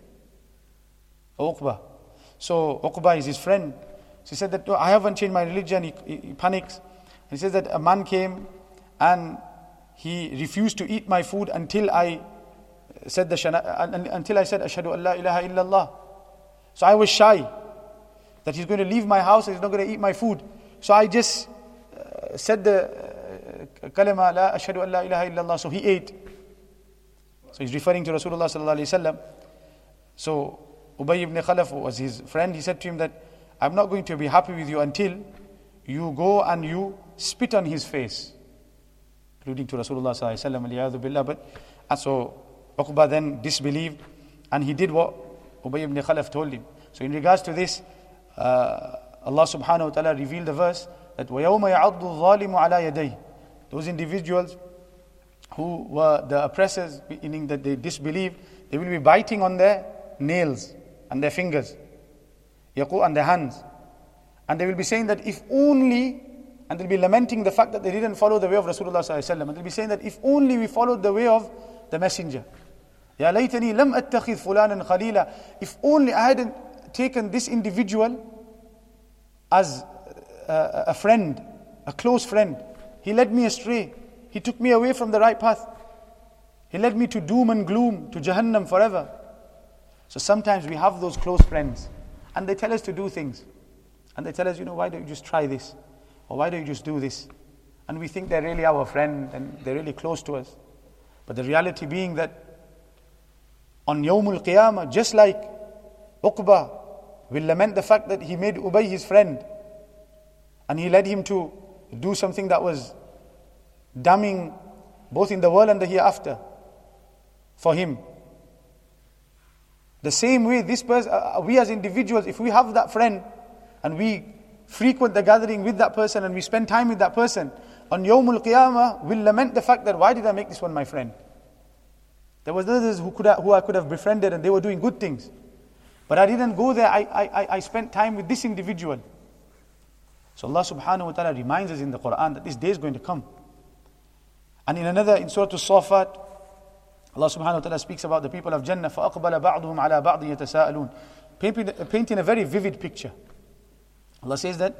Uqba. So Uqba is his friend. So he said that, no, I haven't changed my religion. He panics. And he says that a man came and he refused to eat my food until I said Ashhadu an la ilaha illallah. So I was shy that he's going to leave my house and he's not going to eat my food. So I just said the kalima la ashhadu an la ilaha illallah. So he ate. So he's referring to Rasulullah sallallahu alaihi wasallam. So Ubay ibn Khalaf was his friend. He said to him that I'm not going to be happy with you until you go and you spit on his face, alluding to Rasulullah sallallahu alaihi wasallam. But so Uqba then disbelieved, and he did what Ubay ibn Khalaf told him. So in regards to this, Allah subhanahu wa ta'ala revealed the verse that وَيَوْمَ يَعَضُّ الظَّالِمُ عَلَى يَدَيْهِ. Those individuals who were the oppressors, meaning that they disbelieved, they will be biting on their nails and their fingers, and their hands. And they will be saying that if only, and they'll be lamenting the fact that they didn't follow the way of Rasulullah sallallahu alaihi wasallam. And they'll be saying that if only we followed the way of the messenger. Ya laytani lam attakhidh fulanan khalila. If only I hadn't taken this individual as a friend, a close friend. He led me astray. He took me away from the right path. He led me to doom and gloom, to Jahannam forever. So sometimes we have those close friends and they tell us to do things. And they tell us, why don't you just try this? Or why don't you just do this? And we think they're really our friend and they're really close to us. But the reality being that on Yawmul Qiyamah, just like Uqba will lament the fact that he made Ubay his friend and he led him to do something that was damning both in the world and the hereafter for him. The same way, this person, we as individuals, if we have that friend and we frequent the gathering with that person and we spend time with that person, on Yawmul Qiyamah, we'll lament the fact that why did I make this one my friend? There was others who I could have befriended and they were doing good things. But I didn't go there, I spent time with this individual. So Allah subhanahu wa ta'ala reminds us in the Quran that this day is going to come. And in Surah As-Saffat, Allah subhanahu wa ta'ala speaks about the people of Jannah, فَأَقْبَلَ بَعْضُهُمْ عَلَى بَعْضٍ يَتَسَاءَلُونَ, painting a very vivid picture. Allah says that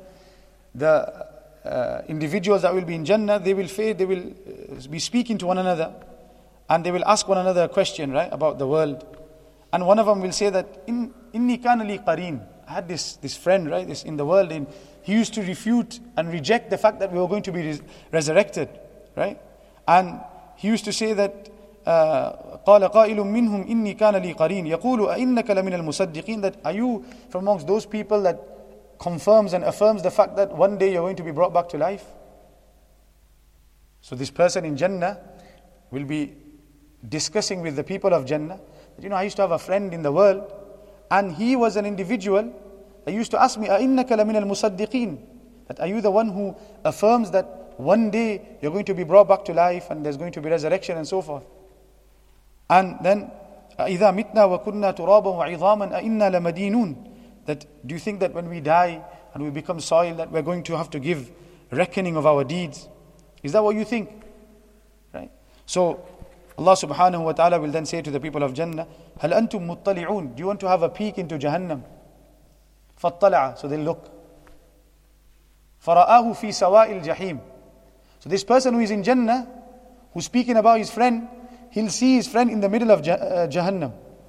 the individuals that will be in Jannah, they will be speaking to one another and they will ask one another a question, right, about the world. And one of them will say that, إِنِّي كَانَ لِي قَرِينٌ, I had this friend, right, this in the world, and he used to refute and reject the fact that we were going to be resurrected, right? And he used to say that, قال قائل منهم إني كان لي قرين يقول أئنك لمن المصدقين, that are you from amongst those people that confirms and affirms the fact that one day you're going to be brought back to life? So this person in Jannah will be discussing with the people of Jannah that, I used to have a friend in the world and he was an individual that used to ask me, أئنك لمن المصدقين, that are you the one who affirms that one day you're going to be brought back to life and there's going to be resurrection and so forth. And then إِذَا مِتْنَا وَكُنَّا تُرَابًا وَعِظَامًا أَإِنَّا لَمَدِينُونَ, that do you think that when we die and we become soil that we're going to have to give reckoning of our deeds? Is that what you think? Right? So Allah subhanahu wa ta'ala will then say to the people of Jannah, هَلْ أَنْتُم مُطَّلِعُونَ, do you want to have a peek into Jahannam? فَاطَّلَعَ, so they'll look. فَرَآهُ فِي سَوَاءِ الْجَحِيمِ, so this person who is in Jannah, who's speaking about his friend, he'll see his friend in the middle of Jahannam.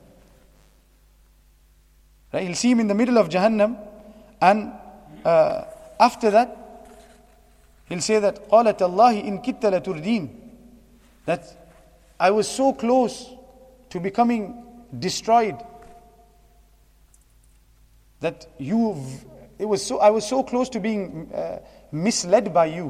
Right? He'll see him in the middle of Jahannam, and after that, he'll say that قَالَتَ اللَّهِ إِن كِتَّ لَتُرْدِينَ, that I was so close to becoming destroyed, that I was so close to being misled by you.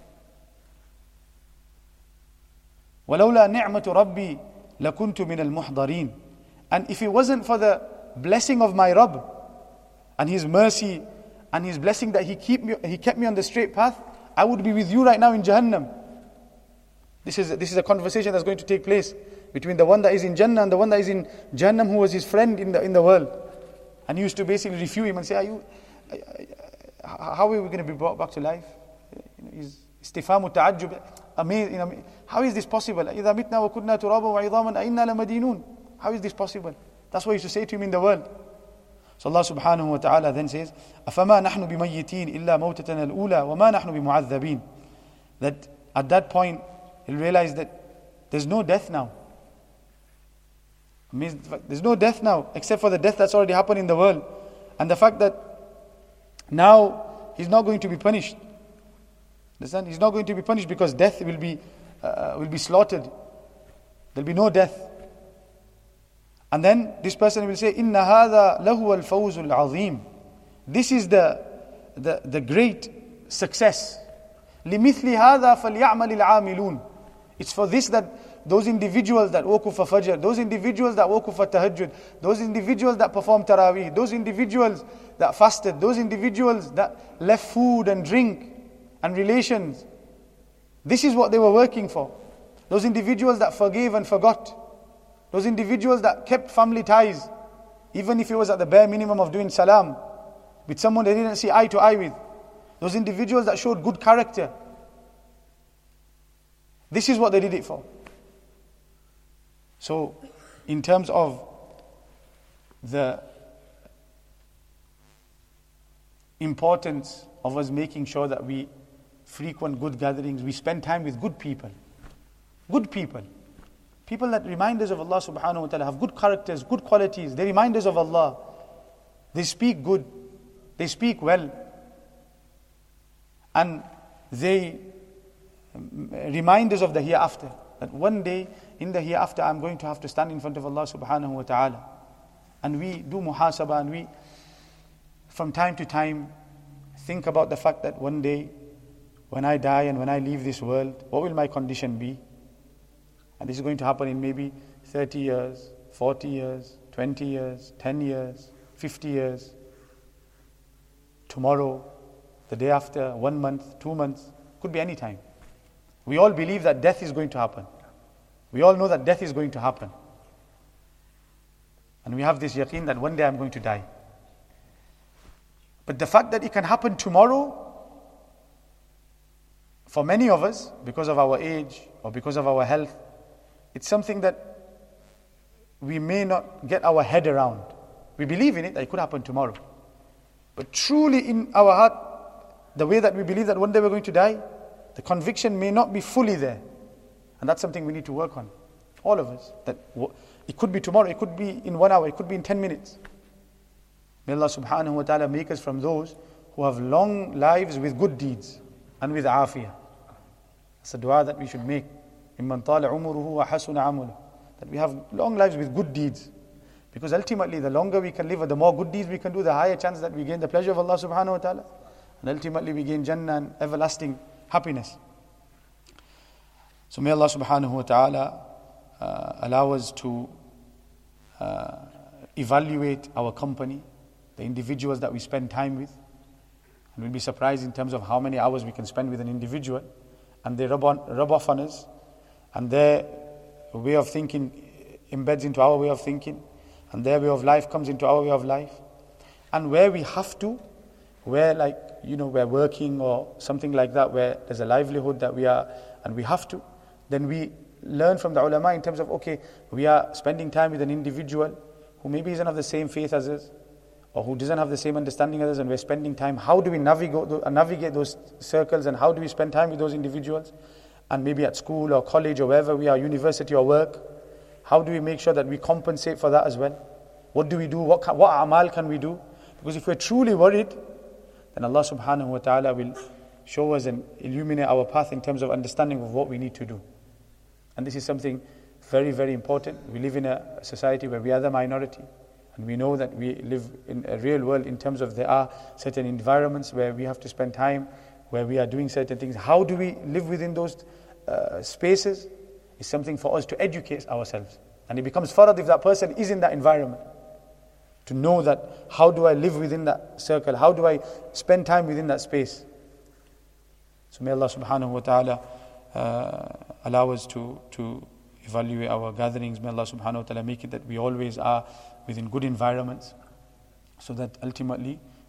وَلَوْلَا نِعْمَةُ رَبِّي لَكُنْتُ مِنَ الْمُحْضَرِينَ, and if it wasn't for the blessing of my Rabb and His mercy and His blessing that He kept me on the straight path, I would be with you right now in Jahannam. This is a conversation that's going to take place between the one that is in Jannah and the one that is in Jahannam, who was his friend in the world. And he used to basically refute him and say, how are we going to be brought back to life? Is استفهام التعجب amazing. How is this possible? إذا متنا وكنا ترابا وعظاما أئنا لمدينون. How is this possible? That's what he used to say to him in the world. So Allah subhanahu wa ta'ala then says, أَفَمَا نَحْنُ بِمَيِّتِينَ إِلَّا مَوْتَتَنَا الْأُولَى وَمَا نَحْنُ بِمُعَذَّبِينَ. That at that point, he'll realize that there's no death now. It means there's no death now, except for the death that's already happened in the world. And the fact that now he's not going to be punished. Understand? He's not going to be punished because death will be slaughtered. There'll be no death. And then this person will say, إِنَّ هَذَا لَهُوَ الْفَوْزُ الْعَظِيمُ. This is the great success. لِمِثْلِ هَذَا فَلْيَعْمَلِ الْعَامِلُونَ. It's for this that those individuals that woke up for Fajr, those individuals that woke up for Tahajjud, those individuals that performed Taraweeh, those individuals that fasted, those individuals that left food and drink and relations. This is what they were working for. Those individuals that forgave and forgot. Those individuals that kept family ties, even if it was at the bare minimum of doing salam, with someone they didn't see eye to eye with. Those individuals that showed good character. This is what they did it for. So, in terms of the importance of us making sure that we frequent good gatherings, we spend time with good people. Good people. People that remind us of Allah subhanahu wa ta'ala, have good characters, good qualities. They remind us of Allah. They speak good. They speak well. And they remind us of the hereafter. That one day in the hereafter I'm going to have to stand in front of Allah subhanahu wa ta'ala. And we do muhasabah, and we from time to time think about the fact that one day when I die and when I leave this world, what will my condition be? And this is going to happen in maybe 30 years, 40 years, 20 years, 10 years, 50 years. Tomorrow, the day after, 1 month, 2 months, could be any time. We all believe that death is going to happen. We all know that death is going to happen. And we have this yaqeen that one day I'm going to die. But the fact that it can happen tomorrow, for many of us, because of our age or because of our health, it's something that we may not get our head around. We believe in it, that it could happen tomorrow. But truly in our heart, the way that we believe that one day we're going to die, the conviction may not be fully there. And that's something we need to work on. All of us. That it could be tomorrow, it could be in 1 hour, it could be in 10 minutes. May Allah subhanahu wa ta'ala make us from those who have long lives with good deeds and with afiyah. That's a dua that we should make. إِمَّنْ طَالَ عُمُرُهُ وَحَسُنَ عَمُلُهُ. That we have long lives with good deeds. Because ultimately, the longer we can live, the more good deeds we can do, the higher chance that we gain the pleasure of Allah subhanahu wa ta'ala. And ultimately, we gain Jannah and everlasting happiness. So may Allah subhanahu wa ta'ala allow us to evaluate our company, the individuals that we spend time with. And we'll be surprised in terms of how many hours we can spend with an individual. And they rub off on us. And their way of thinking embeds into our way of thinking. And their way of life comes into our way of life. And where we have to, where we're working or something like that, where there's a livelihood that we are, and we have to, then we learn from the ulama in terms of, okay, we are spending time with an individual who maybe doesn't have the same faith as us, or who doesn't have the same understanding as us, and we're spending time. How do we navigate those circles, and how do we spend time with those individuals? And maybe at school or college or wherever we are, university or work, how do we make sure that we compensate for that as well? What do we do? What amal can we do? Because if we're truly worried, then Allah subhanahu wa ta'ala will show us and illuminate our path in terms of understanding of what we need to do. And this is something very, very important. We live in a society where we are the minority. And we know that we live in a real world in terms of there are certain environments where we have to spend time, where we are doing certain things. How do we live within those spaces? It's something for us to educate ourselves. And it becomes farad if that person is in that environment. To know that, how do I live within that circle? How do I spend time within that space? So may Allah subhanahu wa ta'ala allow us to evaluate our gatherings. May Allah subhanahu wa ta'ala make it that we always are within good environments, so that ultimately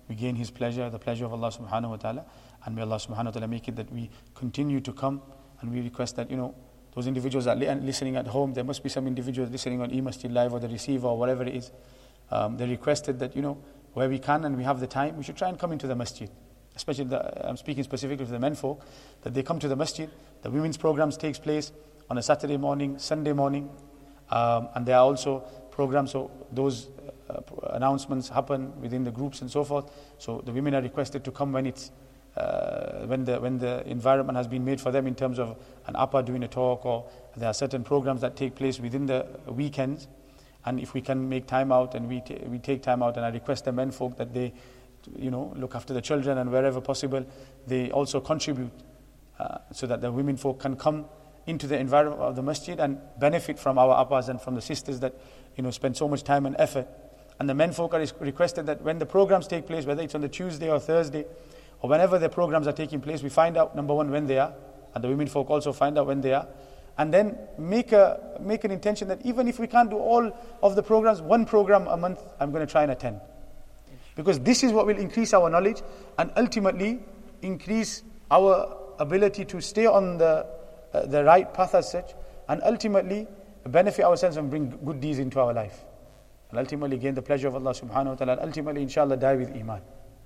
we gain His pleasure, the pleasure of Allah subhanahu wa ta'ala. And may Allah subhanahu wa ta'ala make it that we continue to come, and we request that, those individuals that are listening at home, there must be some individuals listening on eMasjid Live or the receiver or whatever it is. They requested that, where we can and we have the time, we should try and come into the masjid. Especially, I'm speaking specifically to the men folk, that they come to the masjid. The women's programs takes place on a Saturday morning, Sunday morning, and there are also programs, so those announcements happen within the groups and so forth. So the women are requested to come when it's when the environment has been made for them in terms of an upper doing a talk, or there are certain programs that take place within the weekends. And if we can make time out, and we take time out, and I request the men folk that they, look after the children, and wherever possible, they also contribute so that the women folk can come into the environment of the masjid and benefit from our appas and from the sisters that, spend so much time and effort. And the men folk are requested that when the programs take place, whether it's on the Tuesday or Thursday, or whenever the programs are taking place, we find out, number one, when they are, and the women folk also find out when they are, and then make an intention that even if we can't do all of the programs, one program a month, I'm going to try and attend. Because this is what will increase our knowledge and ultimately increase our ability to stay on the right path as such, and ultimately benefit ourselves and bring good deeds into our life. And ultimately gain the pleasure of Allah subhanahu wa ta'ala, and ultimately inshallah die with iman.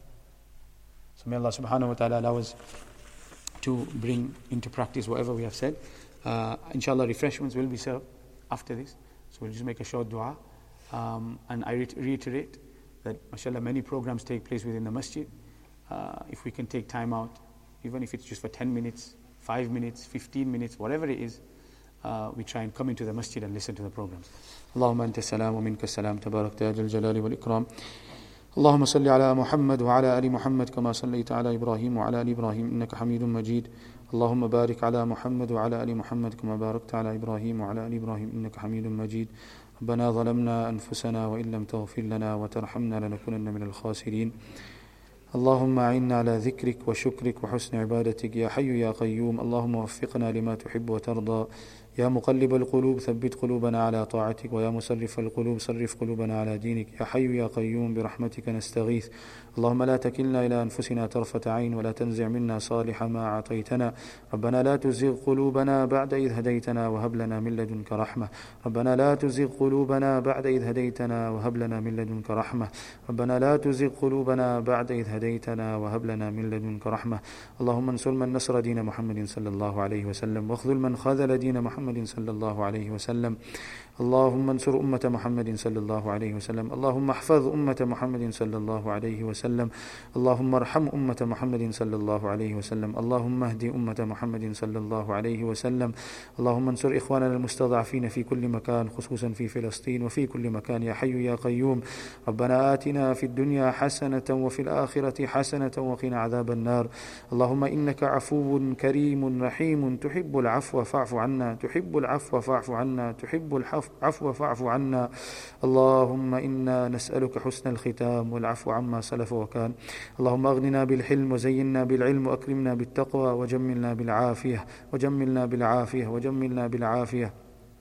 So may Allah subhanahu wa ta'ala allow us to bring into practice whatever we have said. Inshallah refreshments will be served after this. So we'll just make a short dua. And I reiterate that mashallah many programs take place within the masjid. If we can take time out, even if it's just for 10 minutes, 5 minutes, 15 minutes, whatever it is, we try and come into the masjid and listen to the programs. Allahumma anta salam wa minka salam tabarakta ya jal jalali wal ikram. اللهم صل على محمد وعلى آل محمد كما صليت على إبراهيم وعلى آل إبراهيم إنك حميد مجيد اللهم بارك على محمد وعلى آل محمد كما باركت على إبراهيم وعلى آل إبراهيم إنك حميد مجيد ربنا ظلمنا أنفسنا وإن لم تغفر لنا وترحمنا لنكونن من الخاسرين اللهم أعنا على ذكرك وشكرك وحسن عبادتك يا حي يا قيوم اللهم وفقنا لما تحب وترضى يا مقلب القلوب ثبت قلوبنا على طاعتك ويا مصرف القلوب صرف قلوبنا على دينك يا حي يا قيوم برحمتك نستغيث اللهم لا تكلنا إلى أنفسنا طرفة عين ولا تنزع منا صالح ما أعطيتنا ربنا لا تزغ قلوبنا بعد إذ هديتنا وهب لنا من لدنك رحمة ربنا لا تزغ قلوبنا بعد إذ هديتنا وهب لنا من لدنك رحمة ربنا لا تزغ قلوبنا بعد إذ هديتنا وهب لنا من لدنك رحمة اللهم انصر من نصر دين محمد صلى الله عليه وسلم واخذل من خذل دين محمد صلى الله عليه وسلم اللهم انصر أمة محمد صلى الله عليه وسلم اللهم احفظ أمة محمد صلى الله عليه وسلم اللهم ارحم أمة محمد صلى الله عليه وسلم اللهم اهدي أمة محمد صلى الله عليه وسلم اللهم انصر إخواننا المستضعفين في كل مكان خصوصا في فلسطين وفي كل مكان يا حي يا قيوم ربنا آتنا في الدنيا حسنة وفي الآخرة حسنة وقنا عذاب النار اللهم إنك عفو كريم رحيم تحب العفو فاعف عنا تحب العفو فاعف عنا تحب العفو فاعف عنا اللهم إنا نسألك حسن الختام والعفو عما سلف وكان اللهم أغننا بالحلم وزينا بالعلم وأكرمنا بالتقوى وجملنا بالعافية وجملنا بالعافية وجملنا بالعافية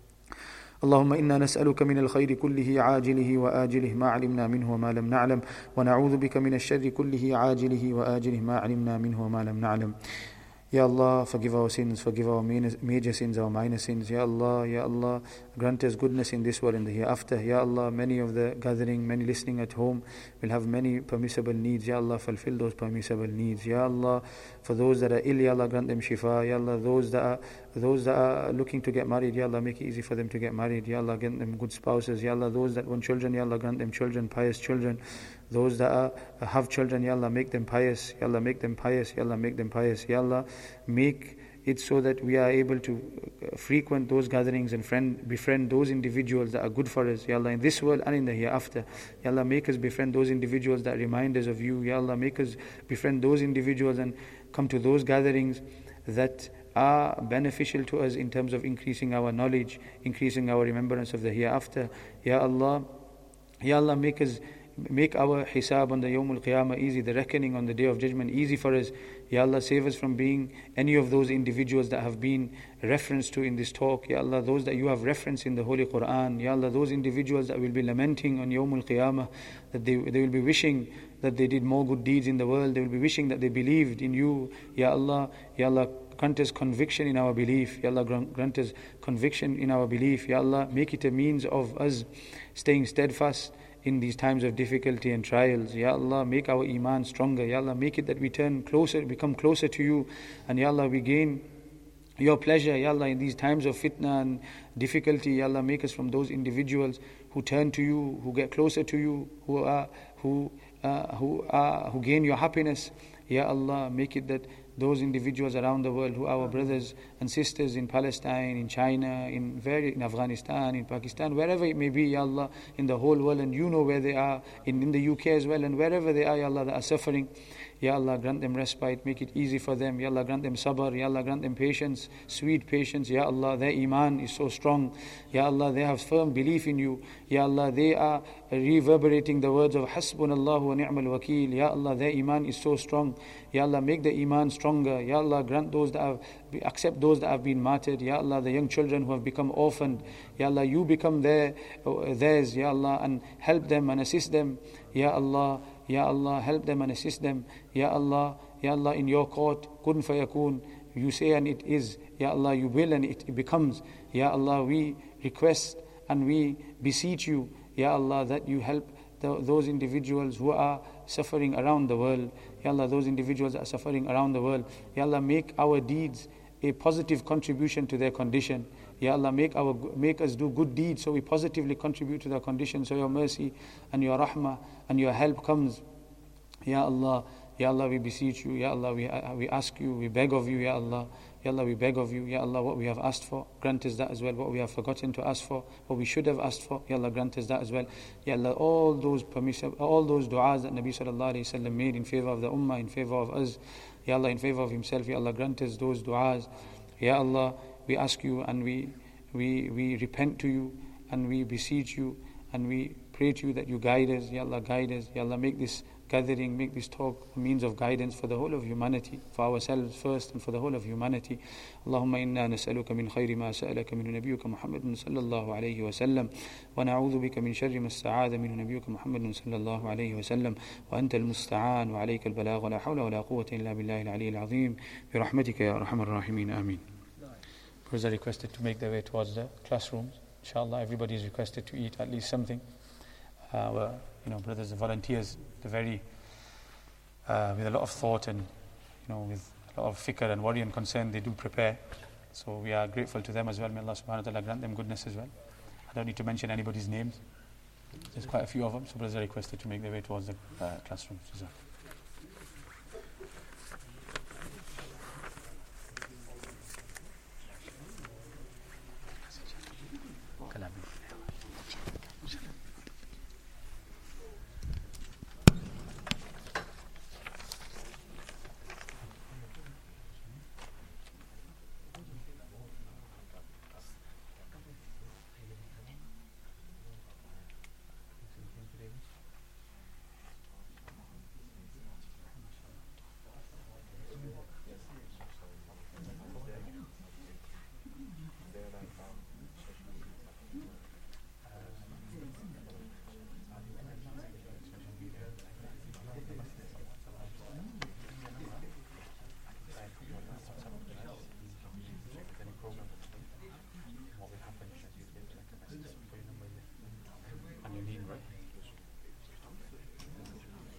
اللهم إنا نسألك من الخير كله عاجله وآجله ما علمنا منه وما لم نعلم ونعوذ بك من الشر كله عاجله وآجله ما علمنا منه وما لم نعلم Ya Allah, forgive our sins, forgive our major sins, our minor sins. Ya Allah, grant us goodness in this world and the hereafter. Ya Allah, many of the gathering, many listening at home will have many permissible needs. Ya Allah, fulfill those permissible needs. Ya Allah, for those that are ill, Ya Allah, grant them shifa. Ya Allah, those that are looking to get married, Ya Allah, make it easy for them to get married. Ya Allah, grant them good spouses. Ya Allah, those that want children, Ya Allah, grant them children, pious children. Those that have children, Ya Allah, make them pious. Ya Allah, make them pious. Ya Allah, make them pious. Ya Allah, make it so that we are able to frequent those gatherings and befriend those individuals that are good for us. Ya Allah, in this world and in the hereafter. Ya Allah, make us befriend those individuals that remind us of you. Ya Allah, make us befriend those individuals and come to those gatherings that are beneficial to us in terms of increasing our knowledge, increasing our remembrance of the hereafter. Ya Allah, make us make our hisab on the Yawmul Qiyamah easy, the reckoning on the Day of Judgment easy for us. Ya Allah, save us from being any of those individuals that have been referenced to in this talk. Ya Allah, those that you have referenced in the Holy Quran. Ya Allah, those individuals that will be lamenting on Yawmul Qiyamah, that they will be wishing that they did more good deeds in the world. They will be wishing that they believed in you. Ya Allah, grant us conviction in our belief. Ya Allah, grant us conviction in our belief. Ya Allah, make it a means of us staying steadfast in these times of difficulty and trials. Ya Allah, make our iman stronger. Ya Allah, make it that we become closer to you. And Ya Allah, we gain your pleasure. Ya Allah, in these times of fitna and difficulty, Ya Allah, make us from those individuals who turn to you, who get closer to you, who gain your happiness. Ya Allah, make it that those individuals around the world who are our brothers and sisters in Palestine, in China, in Afghanistan, in Pakistan, wherever it may be, Ya Allah, in the whole world, and you know where they are, in the UK as well, and wherever they are, Ya Allah, that are suffering. Ya Allah, grant them respite, make it easy for them. Ya Allah, grant them sabr. Ya Allah, grant them patience, sweet patience. Ya Allah, their iman is so strong. Ya Allah, they have firm belief in you. Ya Allah, they are reverberating the words of Hasbunallahu wa ni'mal wakeel. Ya Allah, their iman is so strong. Ya Allah, make the iman stronger. Ya Allah, grant accept those that have been martyred. Ya Allah, the young children who have become orphaned. Ya Allah, you become theirs. Ya Allah, and help them and assist them. Ya Allah, help them and assist them. Ya Allah, in your court, kun fayakun, you say and it is. Ya Allah, you will and it becomes. Ya Allah, we request and we beseech you, Ya Allah, that you help those individuals who are suffering around the world. Ya Allah, those individuals that are suffering around the world. Ya Allah, make our deeds a positive contribution to their condition. Ya Allah, make us do good deeds so we positively contribute to their condition, so your mercy and your rahmah and your help comes. Ya Allah, we beseech you. Ya Allah, we ask you, we beg of you, Ya Allah. Ya Allah, we beg of you, Ya Allah, what we have asked for, grant us that as well. What we have forgotten to ask for, what we should have asked for, Ya Allah, grant us that as well. Ya Allah, all those du'as that Nabi sallallahu alayhi wa sallam made in favor of the ummah, in favor of us, Ya Allah, in favor of himself, Ya Allah, grant us those du'as. Ya Allah, we ask you and we repent to you and we beseech you and we pray to you that you guide us. Ya Allah, guide us. Ya Allah, make this gathering, make this talk a means of guidance for the whole of humanity, for ourselves first and for the whole of humanity. Allahumma inna nas'aluka min khayri ma sa'alaka min nabiyyuka Muhammadin sallallahu alayhi wa sallam, wa na'udhu bika min sharri ma sta'adha min nabiyyuka Muhammadin sallallahu alayhi wa sallam, wa anta al-musta'an wa alayka al-balagh wa la hawla wa la quwwata illa billahi al-ali al-azim bi rahmatika ya arhamar rahimin. Ameen. Brothers are requested to make their way towards the classrooms. Inshallah, everybody is requested to eat at least something. Brothers, the volunteers, they're very, with a lot of thought and, with a lot of fikr and worry and concern, they do prepare. So we are grateful to them as well. May Allah subhanahu wa ta'ala grant them goodness as well. I don't need to mention anybody's names. There's quite a few of them. So brothers are requested to make their way towards the classrooms.